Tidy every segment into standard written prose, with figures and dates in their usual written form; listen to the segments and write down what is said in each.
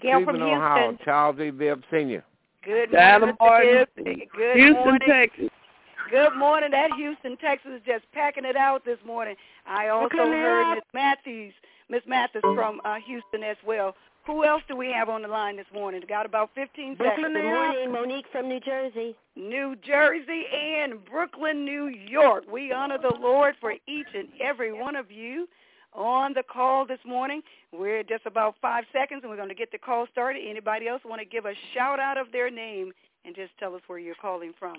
Gail from Houston. Ohio, Charles E. Bibb Sr. Good morning, Mr. Bibb. Good Houston, morning. Texas. Good morning. That Houston, Texas is just packing it out this morning. I also heard Miss Matthews from Houston as well. Who else do we have on the line this morning? Got about 15 Brooklyn, seconds. good morning. Monique from New Jersey. New Jersey and Brooklyn, New York. We honor the Lord for each and every one of you on the call this morning. We're just about 5 seconds, and we're going to get the call started. Anybody else want to give a shout-out of their name and just tell us where you're calling from?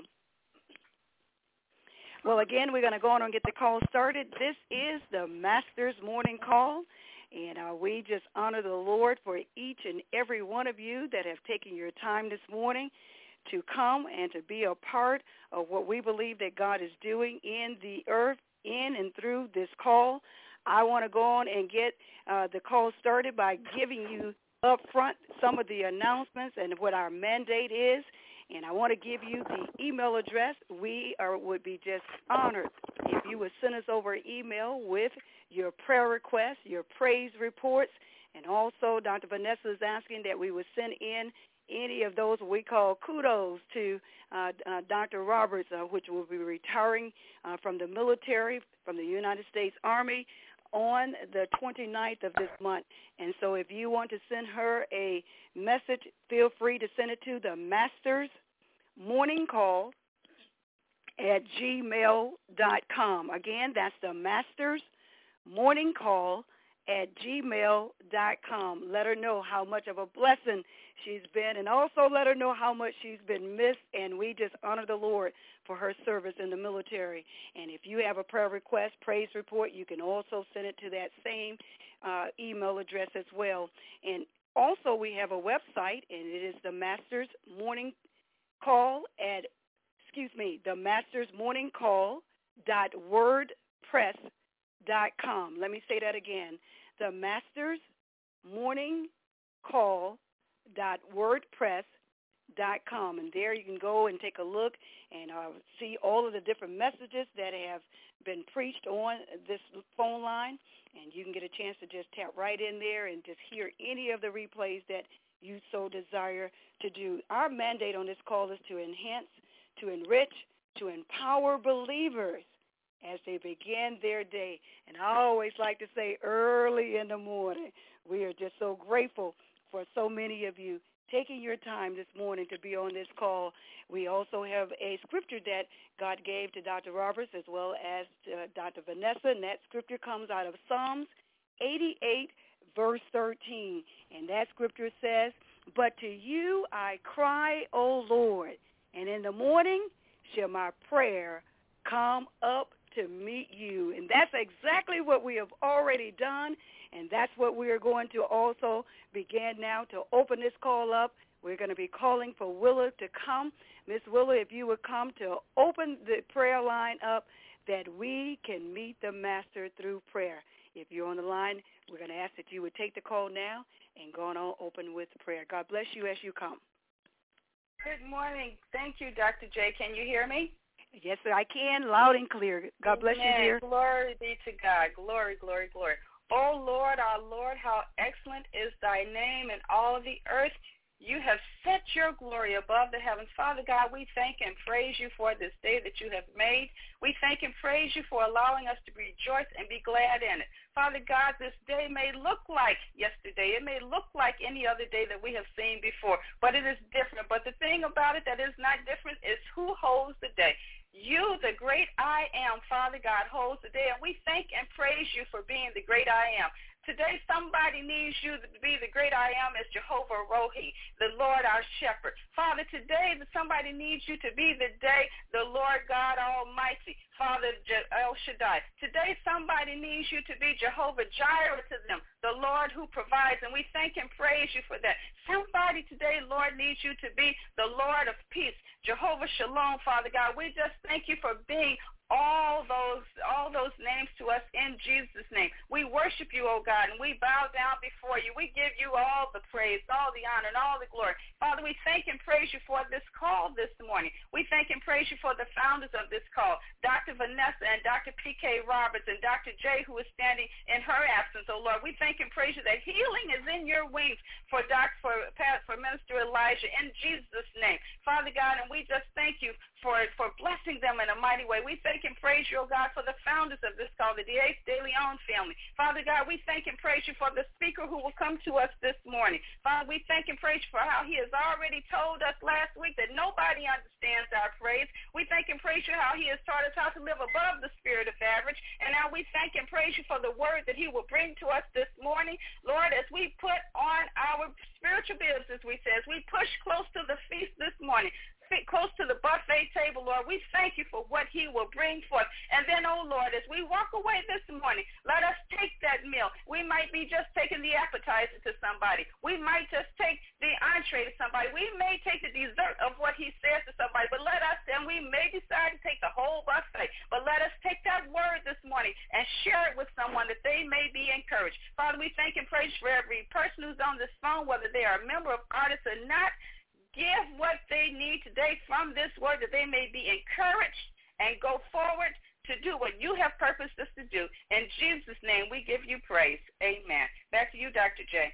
Well, again, we're going to go on and get the call started. This is the Masters Morning Call. And we just honor the Lord for each and every one of you that have taken your time this morning to come and to be a part of what we believe that God is doing in the earth, in and through this call. I want to go on and get the call started by giving you up front some of the announcements and what our mandate is. And I want to give you the email address. We would be just honored if you would send us over an email with your prayer requests, your praise reports, and also Dr. Vanessa is asking that we would send in any of those we call kudos to Dr. Roberts, which will be retiring from the military, from the United States Army on the 29th of this month. And so if you want to send her a message, feel free to send it to the Masters Morning Call at gmail.com. Again, that's the Masters Morning Call at gmail.com. Let her know how much of a blessing she's been, and also let her know how much she's been missed, and we just honor the Lord for her service in the military. And if you have a prayer request, praise report, you can also send it to that same email address as well. And also we have a website, and it is the Masters Morning Call at, the Masters Morning Call.wordpress.com. Let me say that again. The Masters Morning Call.wordpress.com. And there you can go and take a look and see all of the different messages that have been preached on this phone line. And you can get a chance to just tap right in there and just hear any of the replays that you so desire to do. Our mandate on this call is to enhance, to enrich, to empower believers as they begin their day. And I always like to say early in the morning, we are just so grateful for so many of you taking your time this morning to be on this call. We also have a scripture that God gave to Dr. Roberts as well as Dr. Vanessa, and that scripture comes out of Psalms 88, verse 13. And that scripture says, "But to you I cry, O Lord, and in the morning shall my prayer come up to meet you." And that's exactly what we have already done, and that's what we are going to also begin now to open this call up. We're going to be calling for Willa to come. Miss Willa, if you would come to open the prayer line up that we can meet the Master through prayer. If you're on the line, we're going to ask that you would take the call now and go on open with prayer. God bless you as you come. Good morning. Thank you, Dr. J. Can you hear me? Yes, sir, I can, loud and clear. God bless you, dear. Glory be to God. Glory, glory, glory. Oh, Lord, our Lord, how excellent is thy name in all of the earth. You have set your glory above the heavens. Father God, we thank and praise you for this day that you have made. We thank and praise you for allowing us to rejoice and be glad in it. Father God, this day may look like yesterday. It may look like any other day that we have seen before, but it is different. But the thing about it that is not different is who holds the day. You, the great I am, Father God, holds the day, and we thank and praise you for being the great I am. Today, somebody needs you to be the great I am as Jehovah Rohi, the Lord our shepherd. Father, today somebody needs you to be the day, the Lord God Almighty, Father El Shaddai. Today, somebody needs you to be Jehovah Jireh to them, the Lord who provides, and we thank and praise you for that. Somebody today, Lord, needs you to be the Lord of peace, Jehovah Shalom, Father God. We just thank you for being all those names to us in Jesus' name. We worship you, oh God, and we bow down before you. We give you all the praise, all the honor, and all the glory. Father, we thank and praise you for this call this morning. We thank and praise you for the founders of this call, Dr. Vanessa and Dr. P.K. Roberts and Dr. J, who is standing in her absence, oh Lord. We thank and praise you that healing is in your wings for Minister Elijah in Jesus' name. Father God, and we just thank you for blessing them in a mighty way. We thank and praise you, oh God, for the founders of this call, the De Leon family. Father God, we thank and praise you for the speaker who will come to us this morning. Father, we thank and praise you for how he has already told us last week that nobody understands our praise. We thank and praise you how he has taught us how to live above the spirit of average. And now we thank and praise you for the word that he will bring to us this morning. Lord, as we put on our spiritual bibs, as we say, as we push close to the feast this morning, close to the buffet table, Lord, we thank you for what he will bring forth. And then, oh Lord, as we walk away this morning, let us take that meal. We might be just taking the appetizer to somebody. We might just take the entree to somebody. We may take the dessert of what he says to somebody, but let us, and we may decide to take the whole buffet, but let us take that word this morning and share it with someone that they may be encouraged. Father, we thank and praise for every person who's on this phone, whether they are a member of Artists or not. Give what they need today from this word that they may be encouraged and go forward to do what you have purposed us to do. In Jesus' name, we give you praise. Amen. Back to you, Dr. J.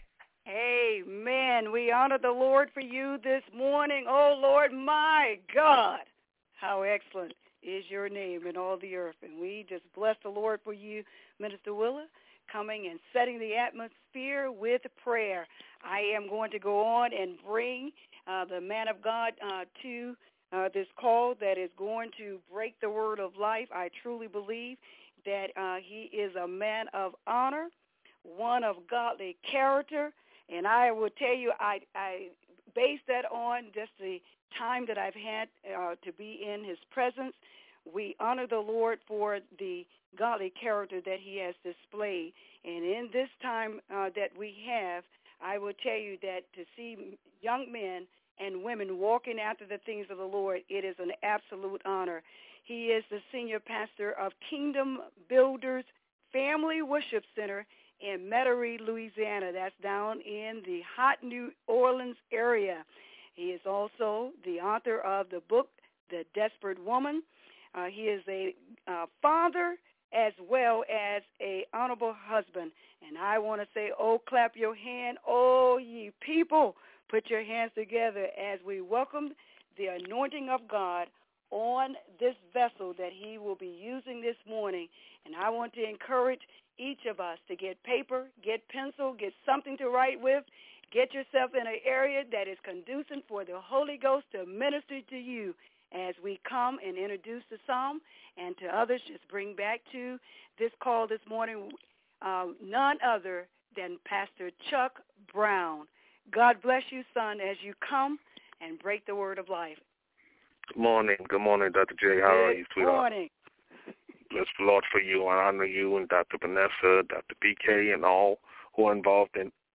Amen. We honor the Lord for you this morning. Oh, Lord, my God, how excellent is your name in all the earth. And we just bless the Lord for you, Minister Willa, coming and setting the atmosphere with prayer. I am going to go on and bring the man of God to this call that is going to break the word of life. I truly believe that he is a man of honor, one of godly character, and I will tell you I base that on just the time that I've had to be in his presence. We honor the Lord for the godly character that he has displayed, and in this time that we have, I will tell you that to see young men and women walking after the things of the Lord, it is an absolute honor. He is the senior pastor of Kingdom Builders Family Worship Center in Metairie, Louisiana. That's down in the hot New Orleans area. He is also the author of the book, The Desperate Woman. He is a father as well as a honorable husband. And I want to say, oh, clap your hand, oh, ye people. Put your hands together as we welcome the anointing of God on this vessel that he will be using this morning. And I want to encourage each of us to get paper, get pencil, get something to write with. Get yourself in an area that is conducive for the Holy Ghost to minister to you as we come and introduce the psalm, and to others, just bring back to this call this morning none other than Pastor Chuck Brown. God bless you, son, as you come and break the word of life. Good morning. Good morning, Dr. J. How are you, sweetheart? Good morning. Bless the Lord for you. I honor you and Dr. Vanessa, Dr. PK, and all who are involved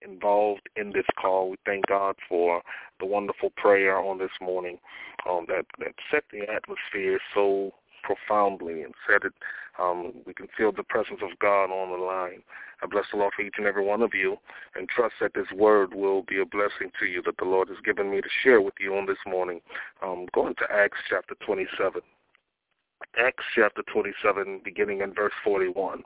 in this call. We thank God for the wonderful prayer on this morning that set the atmosphere so profoundly and set it. We can feel the presence of God on the line. I bless the Lord for each and every one of you and trust that this word will be a blessing to you that the Lord has given me to share with you on this morning. Going to Acts chapter 27. Acts chapter 27, beginning in verse 41.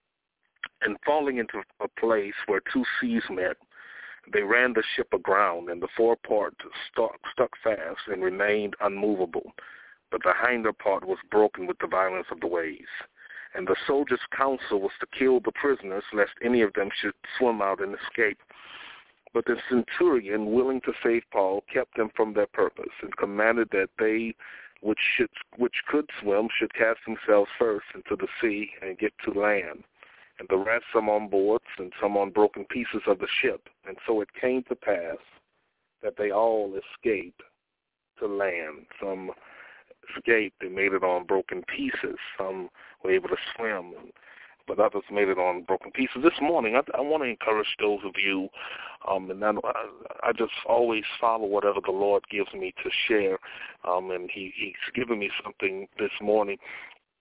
And falling into a place where two seas met, they ran the ship aground, and the forepart stuck fast and remained unmovable, but the hinder part was broken with the violence of the waves. And the soldiers' counsel was to kill the prisoners, lest any of them should swim out and escape. But the centurion, willing to save Paul, kept them from their purpose, and commanded that they which could swim should cast themselves first into the sea and get to land, and the rest some on boards and some on broken pieces of the ship. And so it came to pass that they all escaped to land. Some escaped and made it on broken pieces. Some were able to swim, but others made it on broken pieces. This morning, I want to encourage those of you, and I just always follow whatever the Lord gives me to share, and He's given me something this morning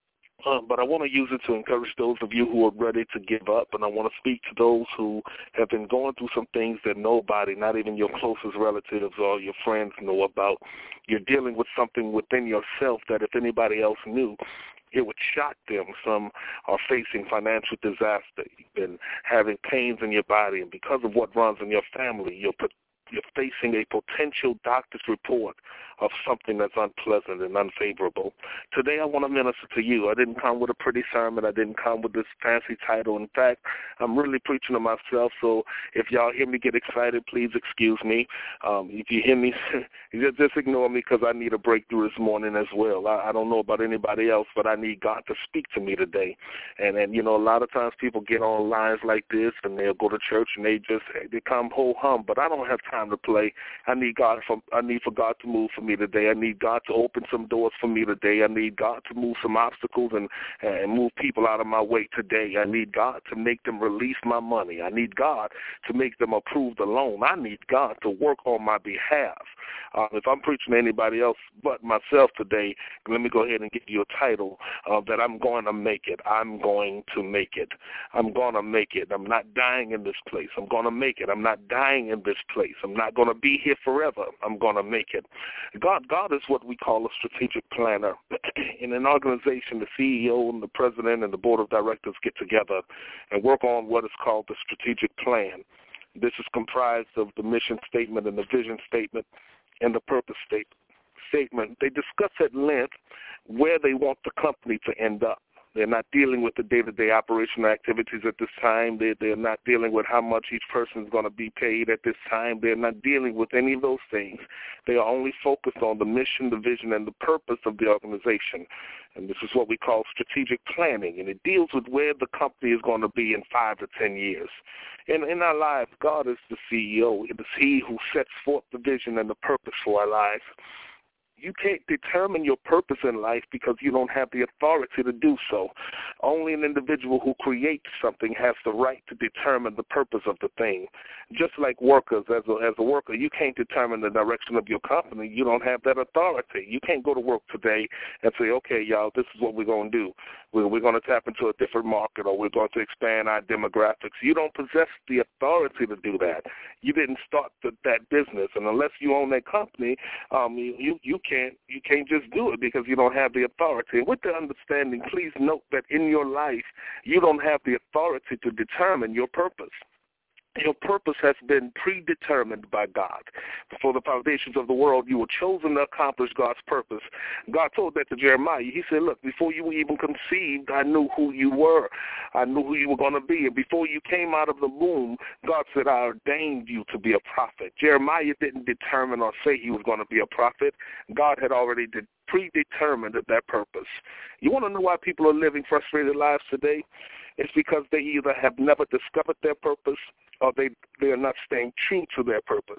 But I want to use it to encourage those of you who are ready to give up, and I want to speak to those who have been going through some things that nobody, not even your closest relatives or your friends, know about. You're dealing with something within yourself that if anybody else knew, it would shock them. Some are facing financial disaster. You've been having pains in your body, and because of what runs in your family, you're facing a potential doctor's report of something that's unpleasant and unfavorable. Today I want to minister to you. I didn't come with a pretty sermon. I didn't come with this fancy title. In fact, I'm really preaching to myself, so if y'all hear me get excited, please excuse me. If you hear me, just ignore me because I need a breakthrough this morning as well. I don't know about anybody else, but I need God to speak to me today. And you know, a lot of times people get on lines like this and they'll go to church and they come ho-hum, but I don't have time to play. I need for God to move for me today. I need God to open some doors for me today. I need God to move some obstacles and move people out of my way today. I need God to make them release my money. I need God to make them approve the loan. I need God to work on my behalf. If I'm preaching to anybody else but myself today, let me go ahead and give you a title that I'm going to make it. I'm going to make it. I'm going to make it. I'm not dying in this place. I'm going to make it. I'm not dying in this place. I'm not going to be here forever. I'm going to make it. God is what we call a strategic planner. In an organization, the CEO and the president and the board of directors get together and work on what is called the strategic plan. This is comprised of the mission statement and the vision statement and the purpose statement. They discuss at length where they want the company to end up. They're not dealing with the day-to-day operational activities at this time. They're not dealing with how much each person is going to be paid at this time. They're not dealing with any of those things. They are only focused on the mission, the vision, and the purpose of the organization. And this is what we call strategic planning, and it deals with where the company is going to be in 5 to 10 years. In our lives, God is the CEO. It is He who sets forth the vision and the purpose for our lives. You can't determine your purpose in life because you don't have the authority to do so. Only an individual who creates something has the right to determine the purpose of the thing. Just like workers, as a worker, you can't determine the direction of your company. You don't have that authority. You can't go to work today and say, okay, y'all, this is what we're going to do. We're going to tap into a different market, or we're going to expand our demographics. You don't possess the authority to do that. You didn't start that business, and unless you own that company, you can't just do it because you don't have the authority. And with the understanding, please note that in your life, you don't have the authority to determine your purpose. Your purpose has been predetermined by God. Before the foundations of the world, you were chosen to accomplish God's purpose. God told that to Jeremiah. He said, look, before you were even conceived, I knew who you were. I knew who you were going to be. And before you came out of the womb, God said, I ordained you to be a prophet. Jeremiah didn't determine or say he was going to be a prophet. God had already predetermined that purpose. You want to know why people are living frustrated lives today? It's because they either have never discovered their purpose or they are not staying true to their purpose.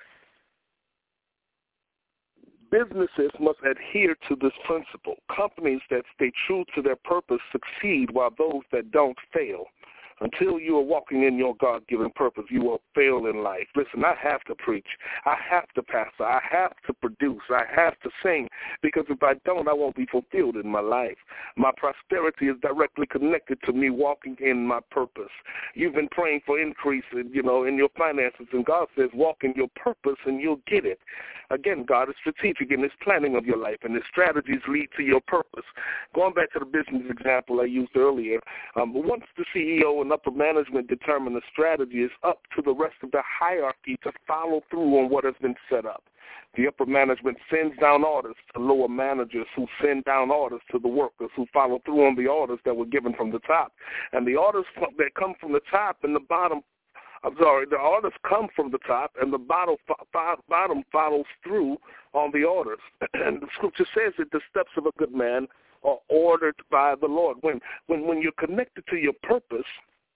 Businesses must adhere to this principle. Companies that stay true to their purpose succeed, while those that don't fail. Until you are walking in your God-given purpose, you will fail in life. Listen, I have to preach. I have to pastor. I have to produce. I have to sing, because if I don't, I won't be fulfilled in my life. My prosperity is directly connected to me walking in my purpose. You've been praying for increase, in your finances, and God says walk in your purpose and you'll get it. Again, God is strategic in His planning of your life, and His strategies lead to your purpose. Going back to the business example I used earlier, once the CEO and upper management determine the strategy, it's up to the rest of the hierarchy to follow through on what has been set up. The upper management sends down orders to lower managers, who send down orders to the workers, who follow through on the orders that were given from the top. And the orders that come from the top and the bottom, the orders come from the top, and the bottom follows through on the orders. And the scripture says that the steps of a good man are ordered by the Lord. When you're connected to your purpose,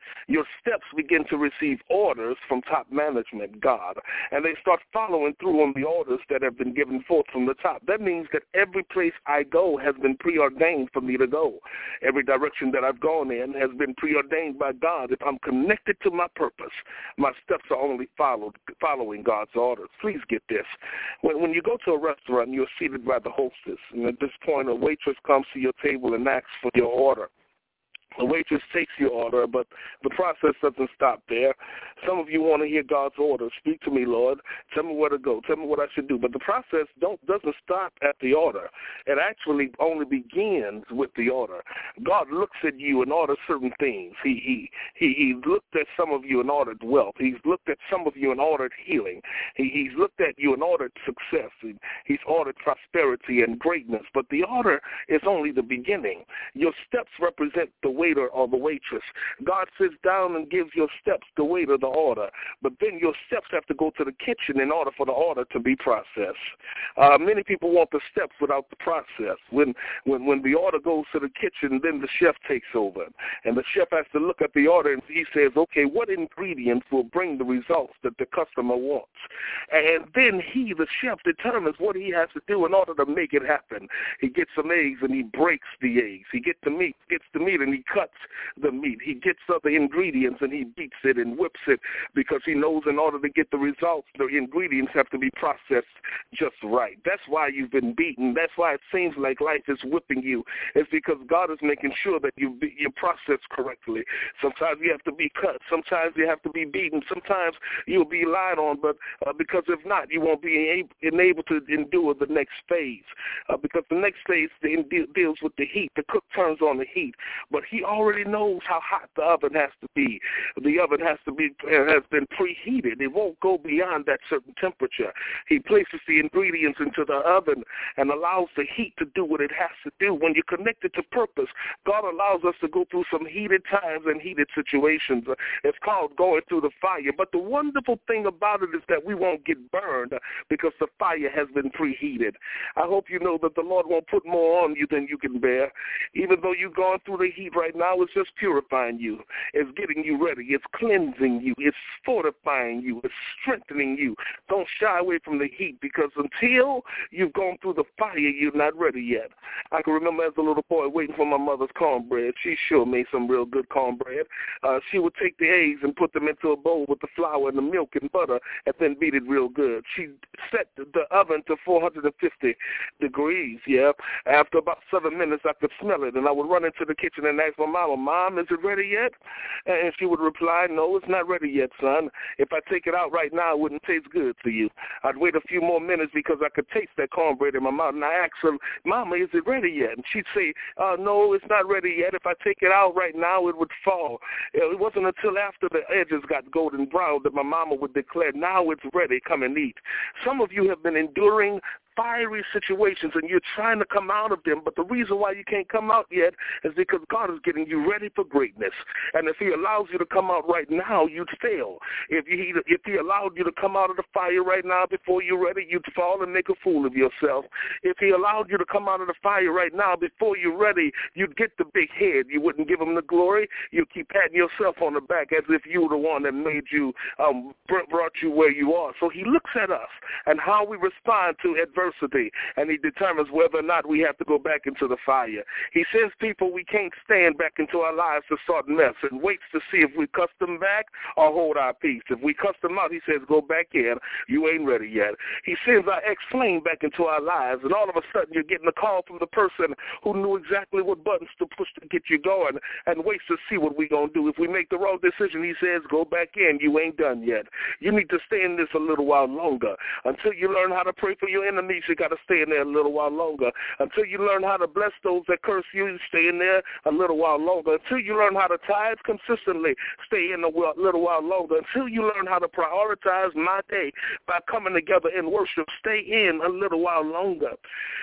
your steps begin to receive orders from top management, God, and they start following through on the orders that have been given forth from the top. That means that every place I go has been preordained for me to go. Every direction that I've gone in has been preordained by God. If I'm connected to my purpose, my steps are only following God's orders. Please get this. When you go to a restaurant, you're seated by the hostess, and at this point a waitress comes to your table and asks for your order. The waitress takes your order, but the process doesn't stop there. Some of you want to hear God's order. Speak to me, Lord. Tell me where to go. Tell me what I should do. But the process doesn't stop at the order. It actually only begins with the order. God looks at you and orders certain things. He looked at some of you and ordered wealth. He's looked at some of you and ordered healing. He's looked at you and ordered success. He's ordered prosperity and greatness. But the order is only the beginning. Your steps represent the waiter or the waitress. God sits down and gives your steps the waiter the order, but then your steps have to go to the kitchen in order for the order to be processed. Many people want the steps without the process. When the order goes to the kitchen, then the chef takes over, and the chef has to look at the order and he says, okay, what ingredients will bring the results that the customer wants? And then he, the chef, determines what he has to do in order to make it happen. He gets some eggs and he breaks the eggs. He gets the meat and he cuts the meat. He gets other ingredients and he beats it and whips it because he knows in order to get the results, the ingredients have to be processed just right. That's why you've been beaten. That's why it seems like life is whipping you. It's because God is making sure that you're processed correctly. Sometimes you have to be cut. Sometimes you have to be beaten. Sometimes you'll be lied on, but because if not, you won't be able to endure the next phase because the next phase deals with the heat. The cook turns on the heat, but he already knows how hot the oven has to be. The oven has been preheated. It won't go beyond that certain temperature. He places the ingredients into the oven and allows the heat to do what it has to do. When you're connected to purpose, God allows us to go through some heated times and heated situations. It's called going through the fire. But the wonderful thing about it is that we won't get burned because the fire has been preheated. I hope you know that the Lord won't put more on you than you can bear. Even though you're going through the heat right now, it's just purifying you. It's getting you ready. It's cleansing you. It's fortifying you. It's strengthening you. Don't shy away from the heat because until you've gone through the fire, you're not ready yet. I can remember as a little boy waiting for my mother's cornbread. She sure made some real good cornbread. She would take the eggs and put them into a bowl with the flour and the milk and butter and then beat it real good. She set the oven to 450 degrees, yeah. After about 7 minutes, I could smell it, and I would run into the kitchen and ask my mama, Mom, is it ready yet? And she would reply, no, it's not ready yet, son. If I take it out right now, it wouldn't taste good to you. I'd wait a few more minutes because I could taste that cornbread in my mouth, and I asked her, Mama, is it ready yet? And she'd say, no, it's not ready yet. If I take it out right now, it would fall. It wasn't until after the edges got golden brown that my mama would declare, now it's ready, come and eat. Some of you have been enduring fiery situations and you're trying to come out of them, but the reason why you can't come out yet is because God is getting you ready for greatness. And if he allows you to come out right now, you'd fail. If he allowed you to come out of the fire right now before you're ready, you'd fall and make a fool of yourself. If he allowed you to come out of the fire right now before you're ready, you'd get the big head. You wouldn't give him the glory. You'd keep patting yourself on the back as if you were the one that made you, brought you where you are. So he looks at us and how we respond to adversity, and he determines whether or not we have to go back into the fire. He sends people we can't stand back into our lives to start mess and waits to see if we cuss them back or hold our peace. If we cuss them out, he says, go back in. You ain't ready yet. He sends our ex-flame back into our lives, and all of a sudden you're getting a call from the person who knew exactly what buttons to push to get you going and waits to see what we're going to do. If we make the wrong decision, he says, go back in. You ain't done yet. You need to stay in this a little while longer. Until you learn how to pray for your enemies, you got to stay in there a little while longer. Until you learn how to bless those that curse you, you stay in there a little while longer. Until you learn how to tithe consistently, stay in a little while longer. Until you learn how to prioritize my day by coming together in worship, stay in a little while longer.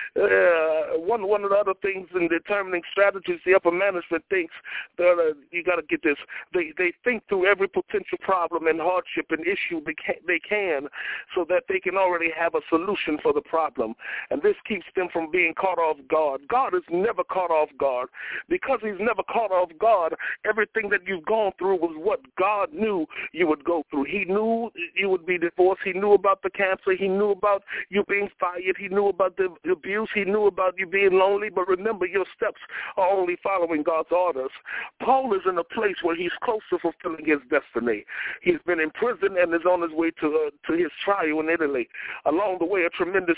One of the other things in determining strategies, the upper management thinks that you got to get this. They think through every potential problem and hardship and issue they can so that they can already have a solution for the problem. problem, and this keeps them from being caught off guard. God is never caught off guard. Because he's never caught off guard, everything that you've gone through was what God knew you would go through. He knew you would be divorced. He knew about the cancer. He knew about you being fired. He knew about the abuse. He knew about you being lonely. But remember, your steps are only following God's orders. Paul is in a place where he's close to fulfilling his destiny. He's been in prison and is on his way to his trial in Italy. Along the way, a tremendous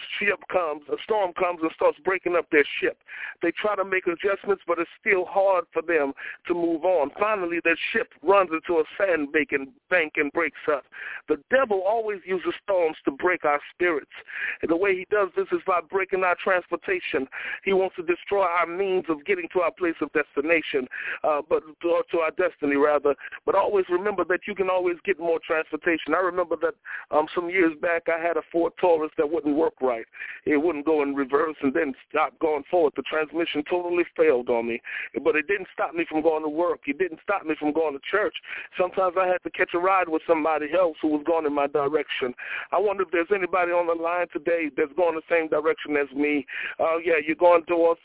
storm comes and starts breaking up their ship. They try to make adjustments, but it's still hard for them to move on. Finally, their ship runs into a sandbank and breaks up. The devil always uses storms to break our spirits. And the way he does this is by breaking our transportation. He wants to destroy our means of getting to our place of destination, to our destiny, rather. But always remember that you can always get more transportation. I remember that some years back I had a Ford Taurus that wouldn't work right. It wouldn't go in reverse and then stop going forward. The transmission totally failed on me. But it didn't stop me from going to work. It didn't stop me from going to church. Sometimes I had to catch a ride with somebody else who was going in my direction. I wonder if there's anybody on the line today that's going the same direction as me. You're going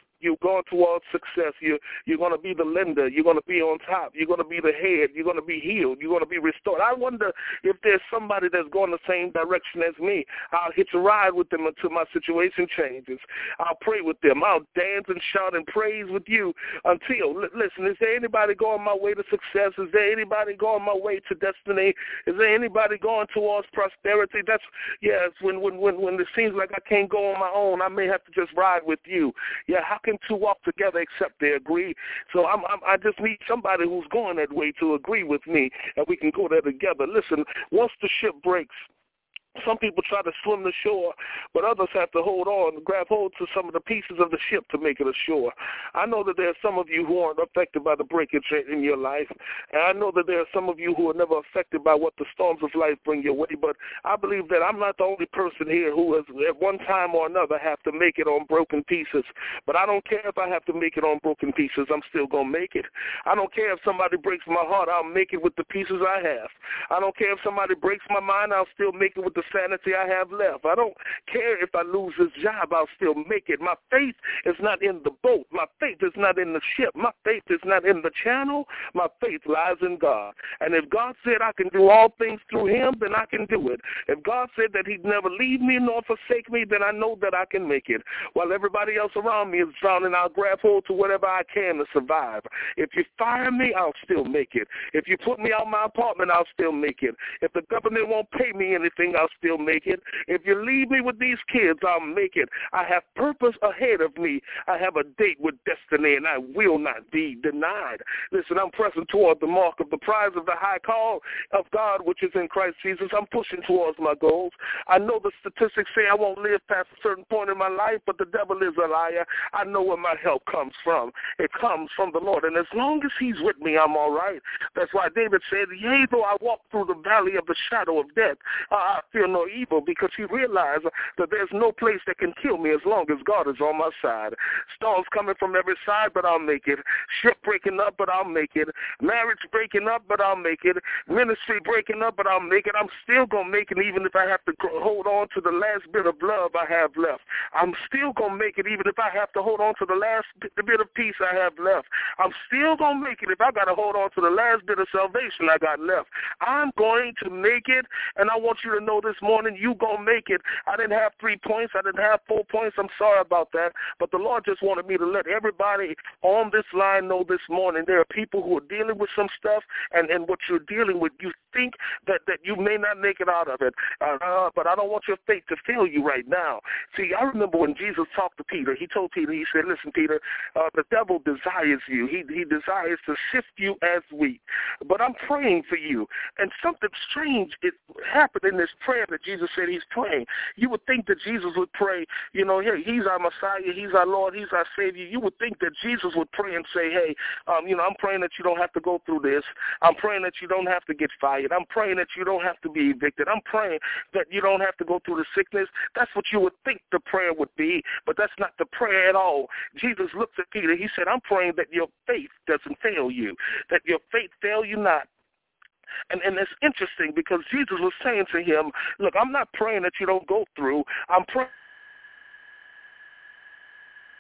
towards success. You're going to be the lender. You're going to be on top. You're going to be the head. You're going to be healed. You're going to be restored. I wonder if there's somebody that's going the same direction as me. I'll hitch a ride with them until my situation changes. I'll pray with them. I'll dance and shout and praise with you until, listen, is there anybody going my way to success? Is there anybody going my way to destiny? Is there anybody going towards prosperity? It's when it seems like I can't go on my own, I may have to just ride with you. Yeah, how can two walk together except they agree? So I just need somebody who's going that way to agree with me, and we can go there together. Listen, once the ship breaks, some people try to swim the shore, but others have to hold on, grab hold to some of the pieces of the ship to make it ashore. I know that there are some of you who aren't affected by the breakage in your life, and I know that there are some of you who are never affected by what the storms of life bring your way, but I believe that I'm not the only person here who has at one time or another have to make it on broken pieces. But I don't care if I have to make it on broken pieces. I'm still going to make it. I don't care if somebody breaks my heart. I'll make it with the pieces I have. I don't care if somebody breaks my mind. I'll still make it with the sanity I have left. I don't care if I lose this job. I'll still make it. My faith is not in the boat. My faith is not in the ship. My faith is not in the channel. My faith lies in God. And if God said I can do all things through him, then I can do it. If God said that he'd never leave me nor forsake me, then I know that I can make it. While everybody else around me is drowning, I'll grab hold to whatever I can to survive. If you fire me, I'll still make it. If you put me out my apartment, I'll still make it. If the government won't pay me anything, I'll still make it. If you leave me with these kids, I'll make it. I have purpose ahead of me. I have a date with destiny, and I will not be denied. Listen, I'm pressing toward the mark of the prize of the high call of God, which is in Christ Jesus. I'm pushing towards my goals. I know the statistics say I won't live past a certain point in my life, but the devil is a liar. I know where my help comes from. It comes from the Lord, and as long as he's with me, I'm all right. That's why David said, yea, though I walk through the valley of the shadow of death, I fear no evil, because he realized that there's no place that can kill me as long as God is on my side. Storms coming from every side, but I'll make it. Ship breaking up, but I'll make it. Marriage breaking up, but I'll make it. Ministry breaking up, but I'll make it. I'm still going to make it even if I have to hold on to the last bit of love I have left. I'm still going to make it even if I have to hold on to the last bit of peace I have left. I'm still going to make it if I got to hold on to the last bit of salvation I got left. I'm going to make it, and I want you to know this morning, you going to make it. I didn't have 3 points. I didn't have 4 points. I'm sorry about that, but the Lord just wanted me to let everybody on this line know this morning there are people who are dealing with some stuff, and what you're dealing with, you think that you may not make it out of it, but I don't want your faith to fail you right now. See, I remember when Jesus talked to Peter, he told Peter, he said, listen, Peter, the devil desires you. He desires to sift you as wheat, but I'm praying for you. And something strange happened in this prayer that Jesus said he's praying. You would think that Jesus would pray, hey, he's our Messiah, he's our Lord, he's our Savior. You would think that Jesus would pray and say, hey, I'm praying that you don't have to go through this. I'm praying that you don't have to get fired. I'm praying that you don't have to be evicted. I'm praying that you don't have to go through the sickness. That's what you would think the prayer would be, but that's not the prayer at all. Jesus looked at Peter. He said, I'm praying that your faith doesn't fail you, that your faith fail you not. And it's interesting because Jesus was saying to him, look, I'm not praying that you don't go through. I'm praying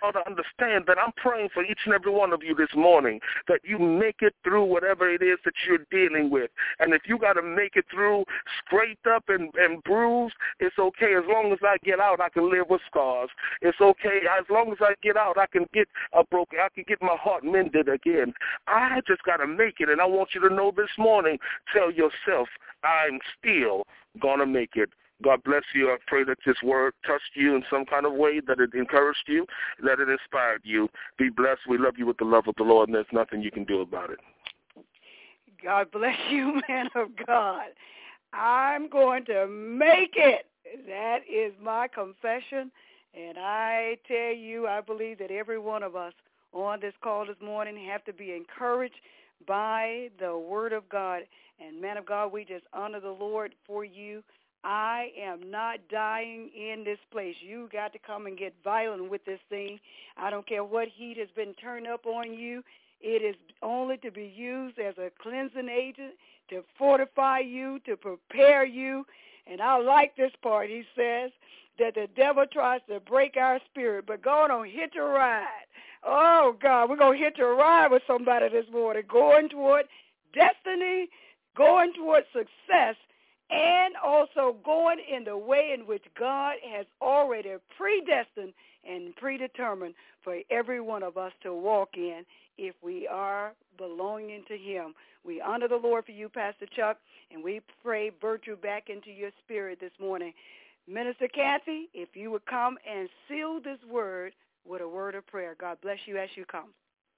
y'all to understand that I'm praying for each and every one of you this morning, that you make it through whatever it is that you're dealing with. And if you got to make it through scraped up and bruised, it's okay. As long as I get out, I can live with scars. It's okay. As long as I get out, I can get my heart mended again. I just got to make it. And I want you to know this morning, tell yourself, I'm still going to make it. God bless you. I pray that this word touched you in some kind of way, that it encouraged you, that it inspired you. Be blessed. We love you with the love of the Lord, and there's nothing you can do about it. God bless you, man of God. I'm going to make it. That is my confession. And I tell you, I believe that every one of us on this call this morning have to be encouraged by the word of God. And, man of God, we just honor the Lord for you. I am not dying in this place. You got to come and get violent with this thing. I don't care what heat has been turned up on you. It is only to be used as a cleansing agent to fortify you, to prepare you. And I like this part. He says that the devil tries to break our spirit, but go on, hitch a ride. Oh, God, we're going to hitch a ride with somebody this morning, going toward destiny, going toward success, and also going in the way in which God has already predestined and predetermined for every one of us to walk in if we are belonging to him. We honor the Lord for you, Pastor Chuck, and we pray virtue back into your spirit this morning. Minister Kathy, if you would come and seal this word with a word of prayer. God bless you as you come.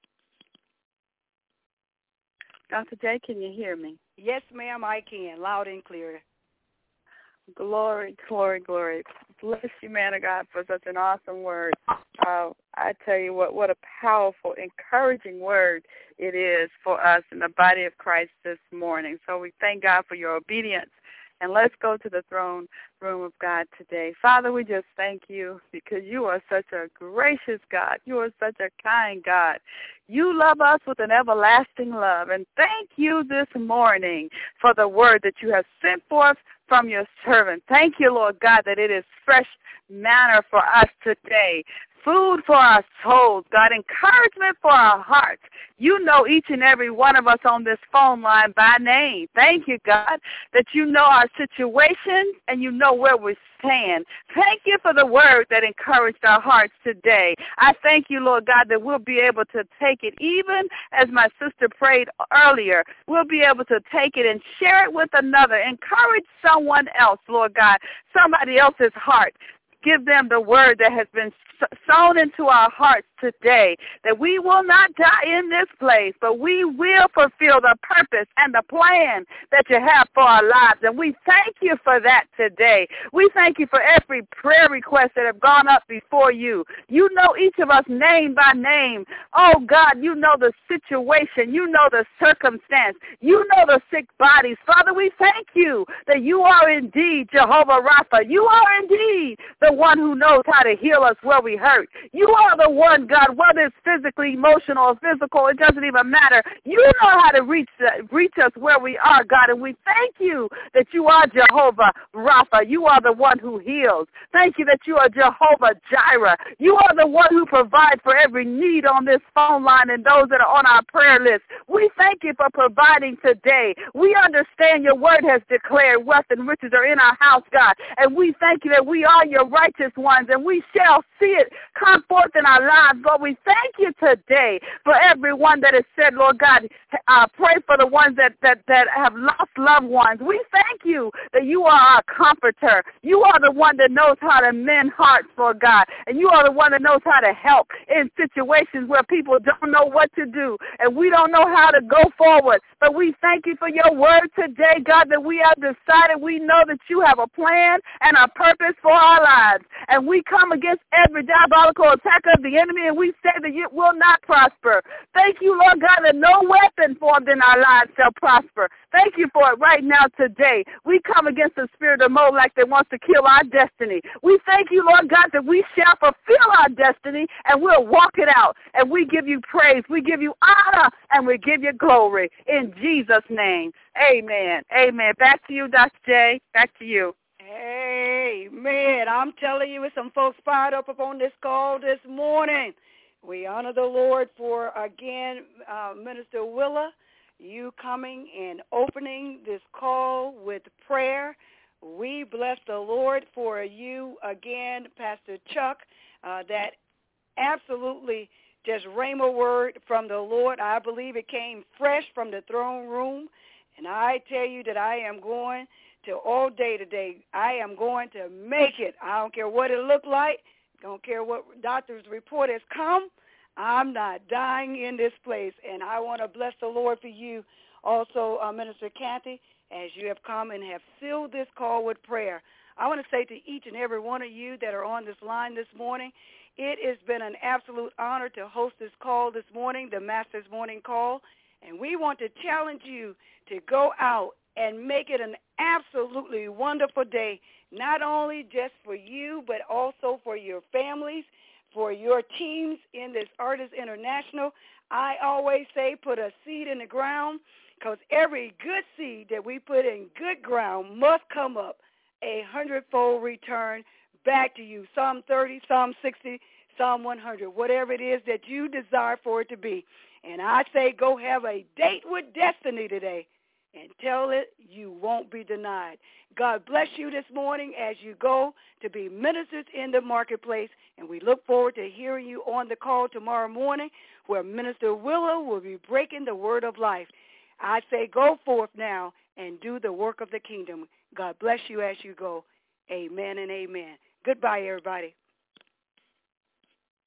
Dr. J, can you hear me? Yes, ma'am, I can, loud and clear. Glory, glory, glory. Bless you, man of God, for such an awesome word. I tell you what a powerful, encouraging word it is for us in the body of Christ this morning. So we thank God for your obedience. And let's go to the throne room of God today. Father, we just thank you because you are such a gracious God. You are such a kind God. You love us with an everlasting love. And thank you this morning for the word that you have sent forth from your servant. Thank you, Lord God, that it is fresh manna for us today. Food for our souls, God, encouragement for our hearts. You know each and every one of us on this phone line by name. Thank you, God, that you know our situation and you know where we stand. Thank you for the word that encouraged our hearts today. I thank you, Lord God, that we'll be able to take it, even as my sister prayed earlier. We'll be able to take it and share it with another. Encourage someone else, Lord God, somebody else's heart. Give them the word that has been sown into our hearts today, that we will not die in this place, but we will fulfill the purpose and the plan that you have for our lives. And we thank you for that today. We thank you for every prayer request that have gone up before you. You know each of us name by name. Oh, God, you know the situation. You know the circumstance. You know the sick bodies. Father, we thank you that you are indeed Jehovah Rapha. You are indeed the one who knows how to heal us where we hurt. You are the one, God, whether it's physically, emotional, or physical, it doesn't even matter. You know how to reach us where we are, God, and we thank you that you are Jehovah Rapha. You are the one who heals. Thank you that you are Jehovah Jireh. You are the one who provides for every need on this phone line and those that are on our prayer list. We thank you for providing today. We understand your word has declared wealth and riches are in our house, God, and we thank you that we are your righteous ones, and we shall see it come forth in our lives. Lord, we thank you today for everyone that has said, Lord God, pray for the ones that have lost loved ones. We thank you that you are our comforter. You are the one that knows how to mend hearts, Lord God, and you are the one that knows how to help in situations where people don't know what to do, and we don't know how to go forward. But we thank you for your word today, God, that we have decided we know that you have a plan and a purpose for our lives. And we come against every diabolical attack of the enemy, and we say that it will not prosper. Thank you, Lord God, that no weapon formed in our lives shall prosper. Thank you for it right now today. We come against the spirit of Molech that wants to kill our destiny. We thank you, Lord God, that we shall fulfill our destiny, and we'll walk it out. And we give you praise, we give you honor, and we give you glory. In Jesus' name, amen. Amen. Back to you, Dr. J. Back to you. Amen. I'm I'm telling you, with some folks fired up on this call this morning. We honor the Lord for, again, Minister Willa, you coming and opening this call with prayer. We bless the Lord for you, again, Pastor Chuck, that absolutely just rhema word from the Lord. I believe it came fresh from the throne room. And I tell you that I am going to all day today. I am going to make it. I don't care what it looked like. Don't care what doctor's report has come. I'm not dying in this place. And I want to bless the Lord for you also, Minister Kathy, as you have come and have sealed this call with prayer. I want to say to each and every one of you that are on this line this morning, it has been an absolute honor to host this call this morning, the Master's Morning Call. And we want to challenge you to go out and make it an absolutely wonderful day, not only just for you, but also for your families, for your teams in this Artists International. I always say put a seed in the ground, because every good seed that we put in good ground must come up 100-fold return back to you. Psalm 30, Psalm 60, Psalm 100, whatever it is that you desire for it to be. And I say go have a date with destiny today and tell it you won't be denied. God bless you this morning as you go to be ministers in the marketplace. And we look forward to hearing you on the call tomorrow morning where Minister Willow will be breaking the word of life. I say go forth now and do the work of the kingdom. God bless you as you go. Amen and amen. Goodbye, everybody.